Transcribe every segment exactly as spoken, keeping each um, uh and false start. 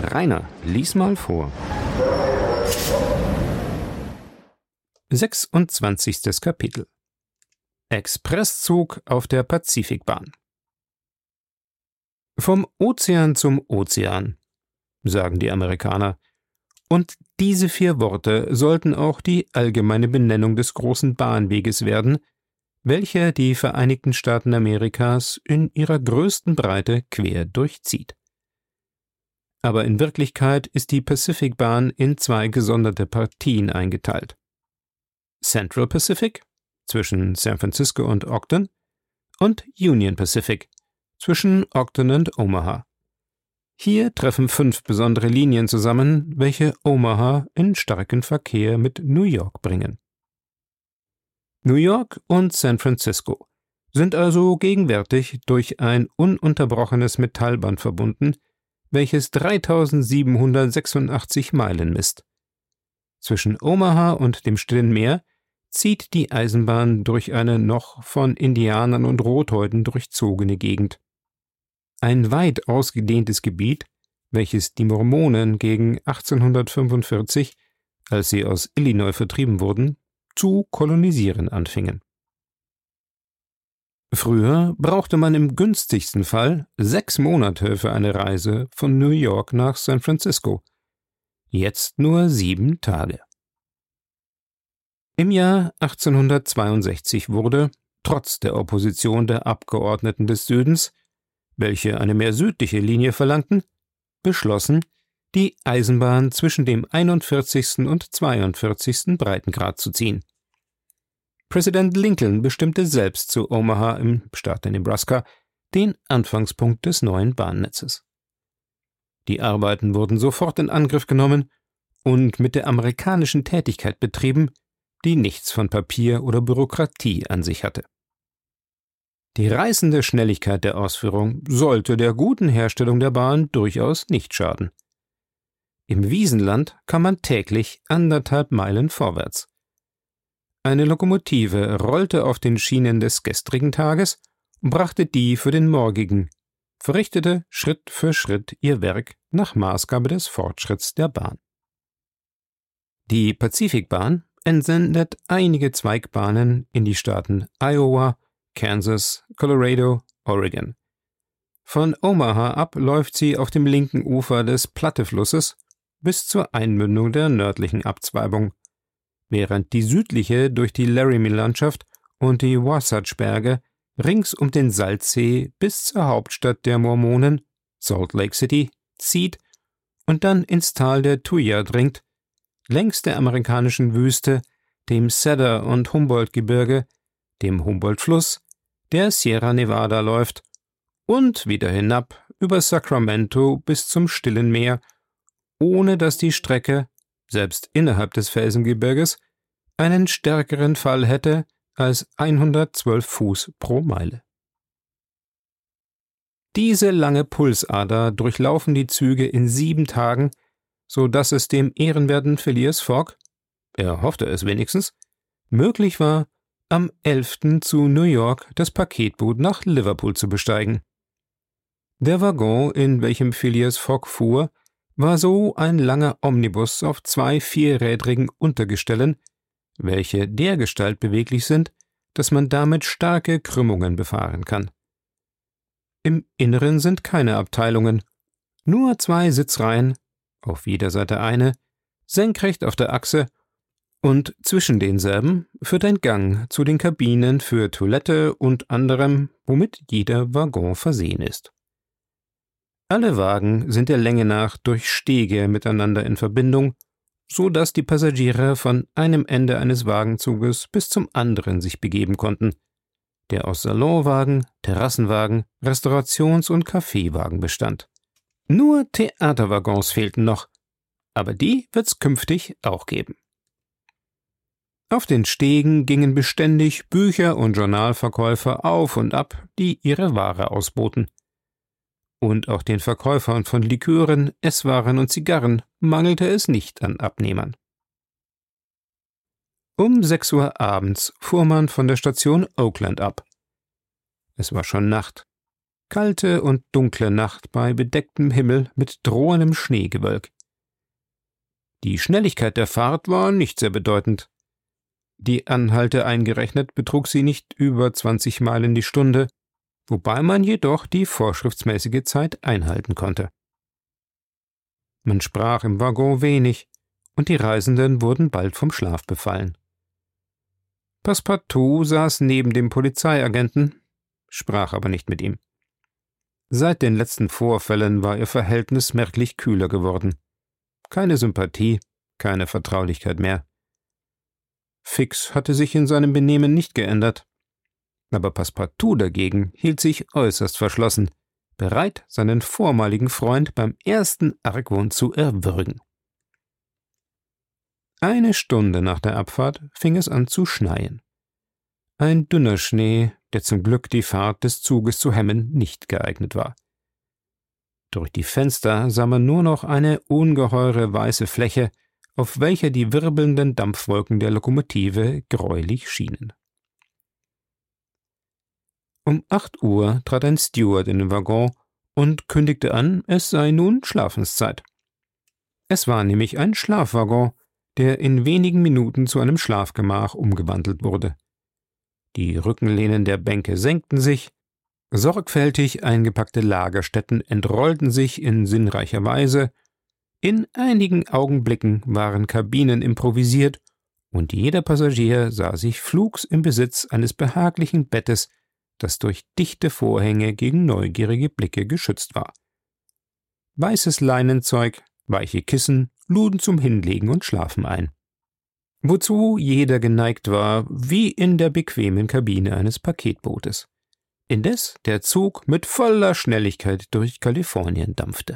Rainer, lies mal vor. sechsundzwanzigstes Kapitel. Expresszug auf der Pazifikbahn. Vom Ozean zum Ozean, sagen die Amerikaner. Und diese vier Worte sollten auch die allgemeine Benennung des großen Bahnweges werden, welcher die Vereinigten Staaten Amerikas in ihrer größten Breite quer durchzieht. Aber in Wirklichkeit ist die Pazifikbahn in zwei gesonderte Partien eingeteilt. Central Pacific zwischen San Francisco und Ogden und Union Pacific zwischen Ogden und Omaha. Hier treffen fünf besondere Linien zusammen, welche Omaha in starken Verkehr mit New York bringen. New York und San Francisco sind also gegenwärtig durch ein ununterbrochenes Metallband verbunden, welches dreitausendsiebenhundertsechsundachtzig Meilen misst. Zwischen Omaha und dem Stillen Meer zieht die Eisenbahn durch eine noch von Indianern und Rothäuten durchzogene Gegend. Ein weit ausgedehntes Gebiet, welches die Mormonen gegen achtzehnhundertfünfundvierzig, als sie aus Illinois vertrieben wurden, zu kolonisieren anfingen. Früher brauchte man im günstigsten Fall sechs Monate für eine Reise von New York nach San Francisco, jetzt nur sieben Tage. Im Jahr achtzehnhundertzweiundsechzig wurde, trotz der Opposition der Abgeordneten des Südens, welche eine mehr südliche Linie verlangten, beschlossen, die Eisenbahn zwischen dem einundvierzigsten und zweiundvierzigsten Breitengrad zu ziehen. Präsident Lincoln bestimmte selbst zu Omaha im Staat Nebraska den Anfangspunkt des neuen Bahnnetzes. Die Arbeiten wurden sofort in Angriff genommen und mit der amerikanischen Tätigkeit betrieben, die nichts von Papier oder Bürokratie an sich hatte. Die reißende Schnelligkeit der Ausführung sollte der guten Herstellung der Bahn durchaus nicht schaden. Im Wiesenland kam man täglich anderthalb Meilen vorwärts. Eine Lokomotive rollte auf den Schienen des gestrigen Tages und brachte die für den morgigen, verrichtete Schritt für Schritt ihr Werk nach Maßgabe des Fortschritts der Bahn. Die Pazifikbahn entsendet einige Zweigbahnen in die Staaten Iowa, Kansas, Colorado, Oregon. Von Omaha ab läuft sie auf dem linken Ufer des Platte-Flusses bis zur Einmündung der nördlichen Abzweigung, während die südliche durch die Laramie-Landschaft und die Wasatch-Berge rings um den Salzsee bis zur Hauptstadt der Mormonen, Salt Lake City, zieht und dann ins Tal der Tuya dringt, längs der amerikanischen Wüste, dem Cedar- und Humboldt-Gebirge, dem Humboldt-Fluss, der Sierra Nevada läuft und wieder hinab über Sacramento bis zum Stillen Meer, ohne dass die Strecke, selbst innerhalb des Felsengebirges, einen stärkeren Fall hätte als hundertzwölf Fuß pro Meile. Diese lange Pulsader durchlaufen die Züge in sieben Tagen, so dass es dem ehrenwerten Phileas Fogg, er hoffte es wenigstens, möglich war, am elften zu New York das Paketboot nach Liverpool zu besteigen. Der Waggon, in welchem Phileas Fogg fuhr, war so ein langer Omnibus auf zwei vierrädrigen Untergestellen, welche dergestalt beweglich sind, dass man damit starke Krümmungen befahren kann. Im Inneren sind keine Abteilungen, nur zwei Sitzreihen, auf jeder Seite eine, senkrecht auf der Achse, und zwischen denselben führt ein Gang zu den Kabinen für Toilette und anderem, womit jeder Waggon versehen ist. Alle Wagen sind der Länge nach durch Stege miteinander in Verbindung, so dass die Passagiere von einem Ende eines Wagenzuges bis zum anderen sich begeben konnten, der aus Salonwagen, Terrassenwagen, Restaurations- und Kaffeewagen bestand. Nur Theaterwaggons fehlten noch, aber die wird's künftig auch geben. Auf den Stegen gingen beständig Bücher- und Journalverkäufer auf und ab, die ihre Ware ausboten. Und auch den Verkäufern von Likören, Esswaren und Zigarren mangelte es nicht an Abnehmern. Um sechs Uhr abends fuhr man von der Station Oakland ab. Es war schon Nacht. Kalte und dunkle Nacht bei bedecktem Himmel mit drohendem Schneegewölk. Die Schnelligkeit der Fahrt war nicht sehr bedeutend. Die Anhalte eingerechnet betrug sie nicht über zwanzig Meilen die Stunde, wobei man jedoch die vorschriftsmäßige Zeit einhalten konnte. Man sprach im Waggon wenig, und die Reisenden wurden bald vom Schlaf befallen. Passepartout saß neben dem Polizeiagenten, sprach aber nicht mit ihm. Seit den letzten Vorfällen war ihr Verhältnis merklich kühler geworden. Keine Sympathie, keine Vertraulichkeit mehr. Fix hatte sich in seinem Benehmen nicht geändert, aber Passepartout dagegen hielt sich äußerst verschlossen, bereit, seinen vormaligen Freund beim ersten Argwohn zu erwürgen. Eine Stunde nach der Abfahrt fing es an zu schneien. Ein dünner Schnee, der zum Glück die Fahrt des Zuges zu hemmen nicht geeignet war. Durch die Fenster sah man nur noch eine ungeheure weiße Fläche, auf welcher die wirbelnden Dampfwolken der Lokomotive gräulich schienen. Um acht Uhr trat ein Steward in den Waggon und kündigte an, es sei nun Schlafenszeit. Es war nämlich ein Schlafwaggon, der in wenigen Minuten zu einem Schlafgemach umgewandelt wurde. Die Rückenlehnen der Bänke senkten sich, sorgfältig eingepackte Lagerstätten entrollten sich in sinnreicher Weise, in einigen Augenblicken waren Kabinen improvisiert und jeder Passagier sah sich flugs im Besitz eines behaglichen Bettes, das durch dichte Vorhänge gegen neugierige Blicke geschützt war. Weißes Leinenzeug, weiche Kissen luden zum Hinlegen und Schlafen ein, wozu jeder geneigt war, wie in der bequemen Kabine eines Paketbootes, indes der Zug mit voller Schnelligkeit durch Kalifornien dampfte.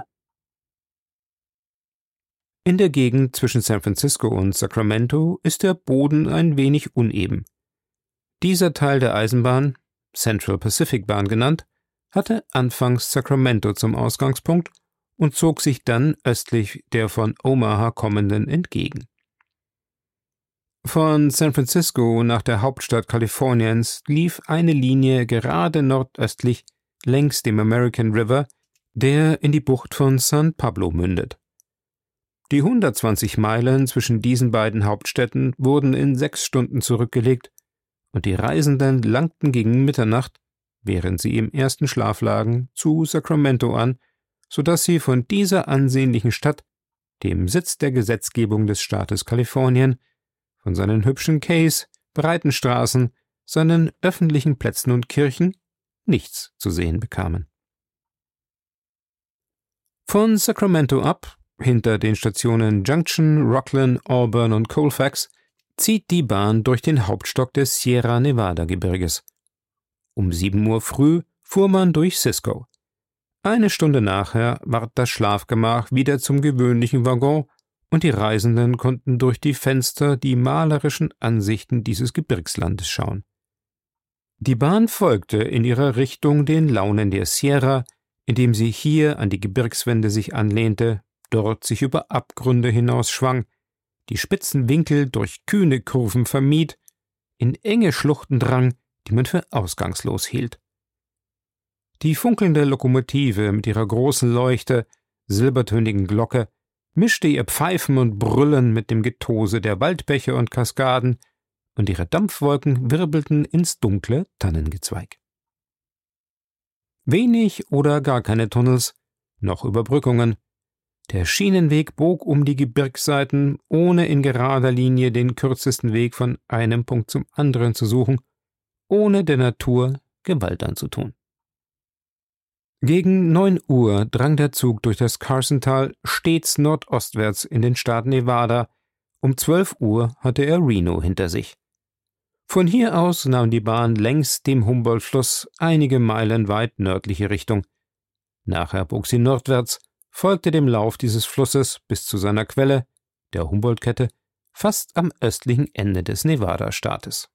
In der Gegend zwischen San Francisco und Sacramento ist der Boden ein wenig uneben. Dieser Teil der Eisenbahn, Central Pacific Bahn genannt, hatte anfangs Sacramento zum Ausgangspunkt und zog sich dann östlich der von Omaha kommenden entgegen. Von San Francisco nach der Hauptstadt Kaliforniens lief eine Linie gerade nordöstlich längs dem American River, der in die Bucht von San Pablo mündet. Die hundertzwanzig Meilen zwischen diesen beiden Hauptstädten wurden in sechs Stunden zurückgelegt, und die Reisenden langten gegen Mitternacht, während sie im ersten Schlaf lagen, zu Sacramento an, so dass sie von dieser ansehnlichen Stadt, dem Sitz der Gesetzgebung des Staates Kalifornien, von seinen hübschen Quais, breiten Straßen, seinen öffentlichen Plätzen und Kirchen nichts zu sehen bekamen. Von Sacramento ab, hinter den Stationen Junction, Rocklin, Auburn und Colfax, zieht die Bahn durch den Hauptstock des Sierra Nevada-Gebirges. Um sieben Uhr früh fuhr man durch Cisco. Eine Stunde nachher ward das Schlafgemach wieder zum gewöhnlichen Waggon, und die Reisenden konnten durch die Fenster die malerischen Ansichten dieses Gebirgslandes schauen. Die Bahn folgte in ihrer Richtung den Launen der Sierra, indem sie hier an die Gebirgswände sich anlehnte, dort sich über Abgründe hinausschwang, die spitzen Winkel durch kühne Kurven vermied, in enge Schluchten drang, die man für ausgangslos hielt. Die funkelnde Lokomotive mit ihrer großen Leuchte, silbertönigen Glocke, mischte ihr Pfeifen und Brüllen mit dem Getose der Waldbäche und Kaskaden, und ihre Dampfwolken wirbelten ins dunkle Tannengezweig. Wenig oder gar keine Tunnels, noch Überbrückungen. Der Schienenweg bog um die Gebirgsseiten, ohne in gerader Linie den kürzesten Weg von einem Punkt zum anderen zu suchen, ohne der Natur Gewalt anzutun. Gegen neun Uhr drang der Zug durch das Carsontal stets nordostwärts in den Staat Nevada. Um zwölf Uhr hatte er Reno hinter sich. Von hier aus nahm die Bahn längs dem Humboldt-Fluss einige Meilen weit nördliche Richtung. Nachher bog sie nordwärts, folgte dem Lauf dieses Flusses bis zu seiner Quelle, der Humboldt-Kette, fast am östlichen Ende des Nevada-Staates.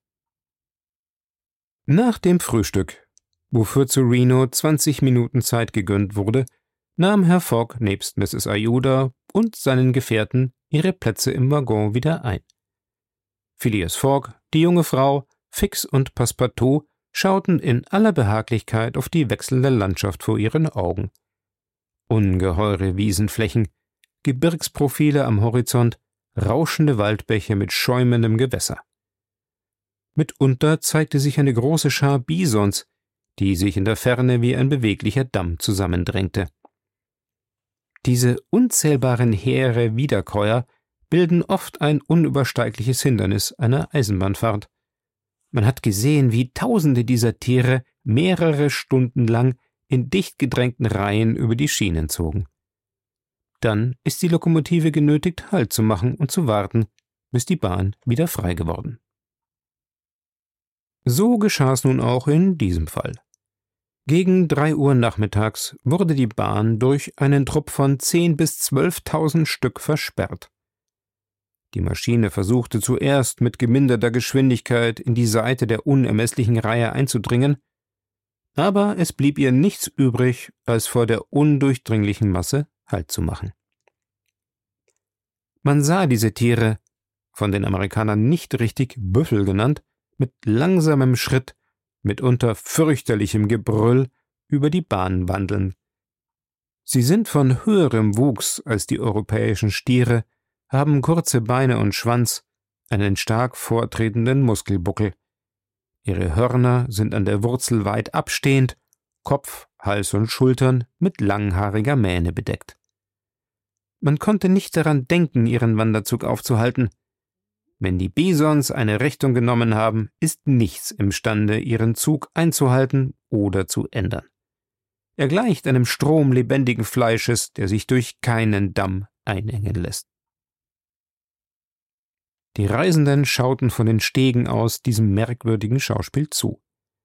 Nach dem Frühstück, wofür zu Reno zwanzig Minuten Zeit gegönnt wurde, nahm Herr Fogg nebst Misses Ajuda und seinen Gefährten ihre Plätze im Waggon wieder ein. Phileas Fogg, die junge Frau, Fix und Passepartout schauten in aller Behaglichkeit auf die wechselnde Landschaft vor ihren Augen. Ungeheure Wiesenflächen, Gebirgsprofile am Horizont, rauschende Waldbäche mit schäumendem Gewässer. Mitunter zeigte sich eine große Schar Bisons, die sich in der Ferne wie ein beweglicher Damm zusammendrängte. Diese unzählbaren Heere Wiederkäuer bilden oft ein unübersteigliches Hindernis einer Eisenbahnfahrt. Man hat gesehen, wie Tausende dieser Tiere mehrere Stunden lang in dicht gedrängten Reihen über die Schienen zogen. Dann ist die Lokomotive genötigt, Halt zu machen und zu warten, bis die Bahn wieder frei geworden. So geschah es nun auch in diesem Fall. Gegen drei Uhr nachmittags wurde die Bahn durch einen Trupp von zehn bis zwölftausend Stück versperrt. Die Maschine versuchte zuerst mit geminderter Geschwindigkeit in die Seite der unermesslichen Reihe einzudringen, aber es blieb ihr nichts übrig, als vor der undurchdringlichen Masse Halt zu machen. Man sah diese Tiere, von den Amerikanern nicht richtig Büffel genannt, mit langsamem Schritt, mitunter fürchterlichem Gebrüll, über die Bahn wandeln. Sie sind von höherem Wuchs als die europäischen Stiere, haben kurze Beine und Schwanz, einen stark vortretenden Muskelbuckel. Ihre Hörner sind an der Wurzel weit abstehend, Kopf, Hals und Schultern mit langhaariger Mähne bedeckt. Man konnte nicht daran denken, ihren Wanderzug aufzuhalten. Wenn die Bisons eine Richtung genommen haben, ist nichts imstande, ihren Zug einzuhalten oder zu ändern. Er gleicht einem Strom lebendigen Fleisches, der sich durch keinen Damm einengen lässt. Die Reisenden schauten von den Stegen aus diesem merkwürdigen Schauspiel zu.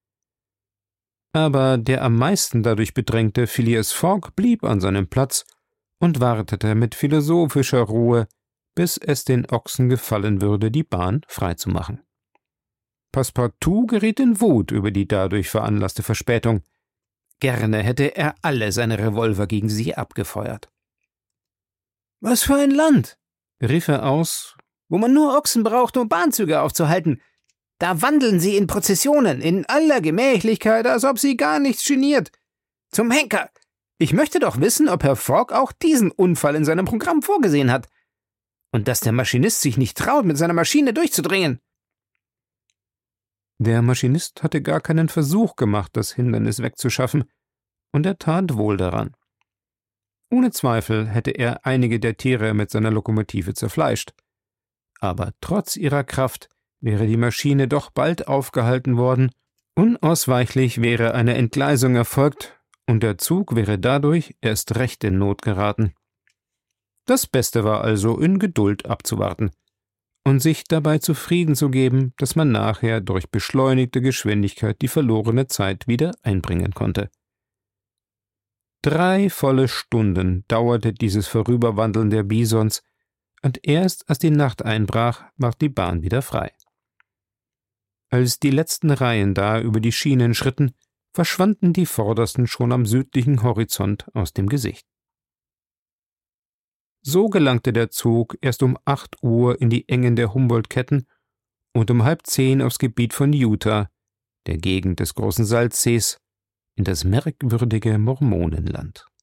Aber der am meisten dadurch bedrängte Phileas Fogg blieb an seinem Platz und wartete mit philosophischer Ruhe, bis es den Ochsen gefallen würde, die Bahn freizumachen. Passepartout geriet in Wut über die dadurch veranlasste Verspätung. Gerne hätte er alle seine Revolver gegen sie abgefeuert. »Was für ein Land«, rief er aus, »wo man nur Ochsen braucht, um Bahnzüge aufzuhalten. Da wandeln sie in Prozessionen, in aller Gemächlichkeit, als ob sie gar nichts geniert. Zum Henker! Ich möchte doch wissen, ob Herr Fogg auch diesen Unfall in seinem Programm vorgesehen hat. Und dass der Maschinist sich nicht traut, mit seiner Maschine durchzudringen.« Der Maschinist hatte gar keinen Versuch gemacht, das Hindernis wegzuschaffen, und er tat wohl daran. Ohne Zweifel hätte er einige der Tiere mit seiner Lokomotive zerfleischt. Aber trotz ihrer Kraft wäre die Maschine doch bald aufgehalten worden, unausweichlich wäre eine Entgleisung erfolgt, und der Zug wäre dadurch erst recht in Not geraten. Das Beste war also, in Geduld abzuwarten und sich dabei zufrieden zu geben, dass man nachher durch beschleunigte Geschwindigkeit die verlorene Zeit wieder einbringen konnte. Drei volle Stunden dauerte dieses Vorüberwandeln der Bisons, und erst als die Nacht einbrach, war die Bahn wieder frei. Als die letzten Reihen da über die Schienen schritten, verschwanden die vordersten schon am südlichen Horizont aus dem Gesicht. So gelangte der Zug erst um acht Uhr in die Engen der Humboldt-Ketten und um halb zehn aufs Gebiet von Utah, der Gegend des großen Salzsees, in das merkwürdige Mormonenland.